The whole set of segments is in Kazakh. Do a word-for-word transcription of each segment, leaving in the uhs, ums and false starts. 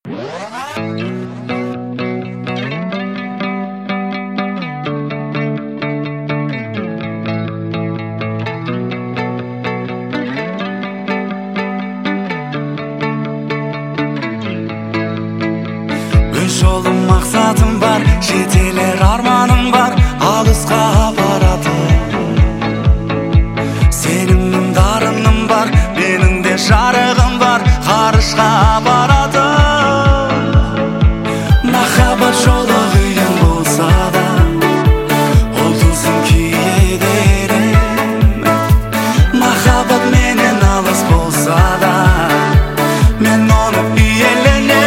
Өз жолым мақсатым бар, жетелер арманым бар, алысқа баратын. Сенімнің дарыным бар, менің де жарығым бар, ғарышқа баратын. Махаббат жолы қиын болса да, ол тылсым киедерім. Махаббат менен алыс болса да, мен оны иеленем.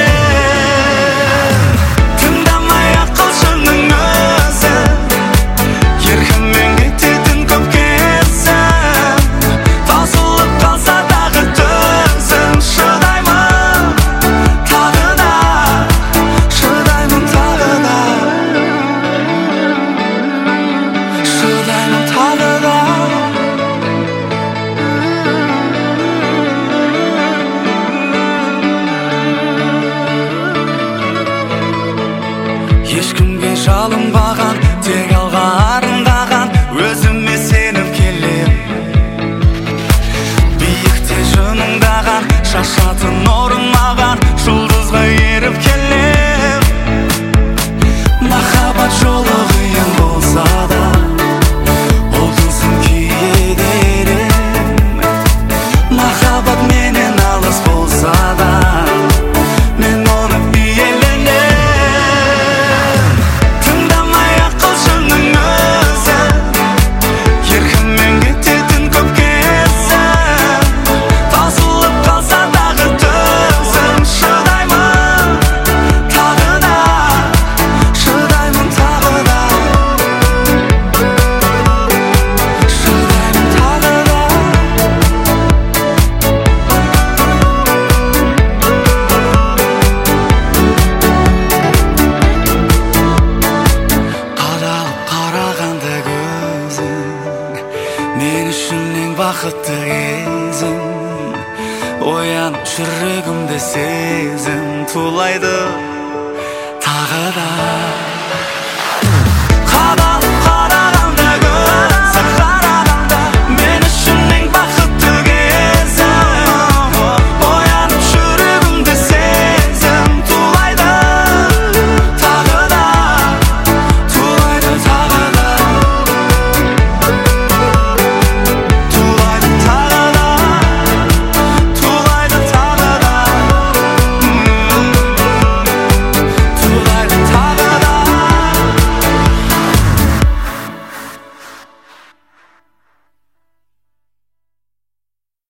Ешкімге жалынбаған, тек алға арындаған, өзіме сеніп келем. Биікте жымыңдаған, шашатын орын маған, жұлдызға еріп келем. Махаббат жолы қиын болса да, ол тылсым киедерім. Махаббат менен алыс болса да, мен оны иеленем. Мен үшін ең бақытты кезім, оянып жүрегімде сезім тулайды тағы да.